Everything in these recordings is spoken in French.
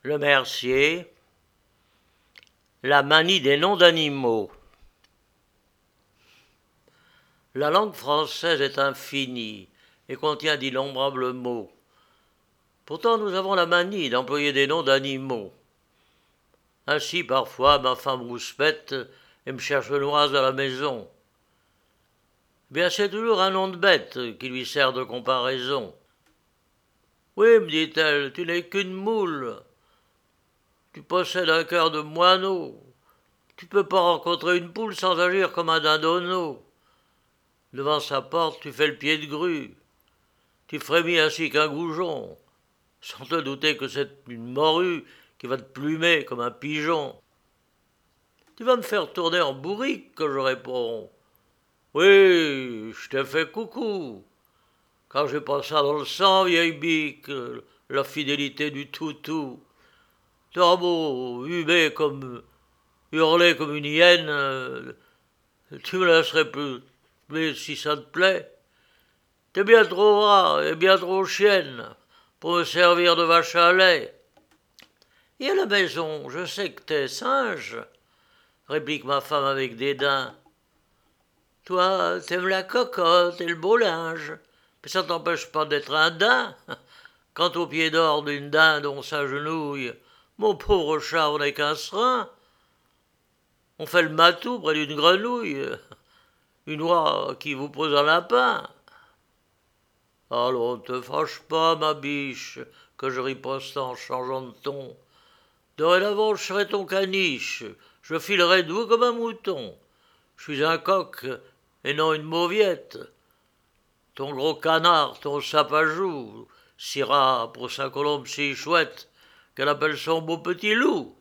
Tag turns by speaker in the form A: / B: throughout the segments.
A: Le Mercier, la manie des noms d'animaux. La langue française est infinie et contient d'innombrables mots. Pourtant, nous avons la manie d'employer des noms d'animaux. Ainsi, parfois, ma femme rouspète et me cherche noise à la maison. Bien, c'est toujours un nom de bête qui lui sert de comparaison. Oui, me dit-elle, tu n'es qu'une moule. Tu possèdes un cœur de moineau. Tu peux pas rencontrer une poule sans agir comme un dindonneau. Devant sa porte, tu fais le pied de grue. Tu frémis ainsi qu'un goujon, sans te douter que c'est une morue qui va te plumer comme un pigeon. Tu vas me faire tourner en bourrique, que je réponds. Oui, je t'ai fait coucou. Quand j'ai pas ça dans le sang, vieille bique, la fidélité du toutou. T'auras beau hurler comme une hyène, tu me laisserais plus, mais si ça te plaît. T'es bien trop rat et bien trop chienne pour me servir de vache à lait. Et à la maison, je sais que t'es singe, réplique ma femme avec dédain. Toi, t'aimes la cocotte et le beau linge, mais ça t'empêche pas d'être un daim. Quant au pied d'or d'une dinde, on s'agenouille. Mon pauvre chat, on n'est qu'un serin. On fait le matou près d'une grenouille, une oie qui vous pose un lapin. Alors, ne te fâche pas, ma biche, que je riposte en changeant de ton. Dorénavant, je serai ton caniche, je filerai doux comme un mouton. Je suis un coq et non une mauviette. Ton gros canard, ton sapajou, sira pour sa colombe si chouette qu'elle appelle son beau petit loup.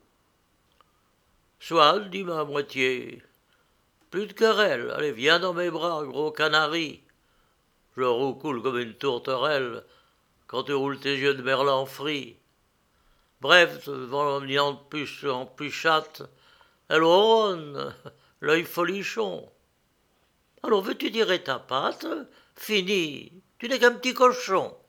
A: Soit, dit ma moitié, plus de querelle, allez, viens dans mes bras, gros canari. Je roucoule comme une tourterelle quand tu roules tes yeux de merlan frit. Bref, devant l'omniante puce en puchate, elle ronronne, l'œil folichon. Alors veux-tu tirer ta patte? Fini, tu n'es qu'un petit cochon.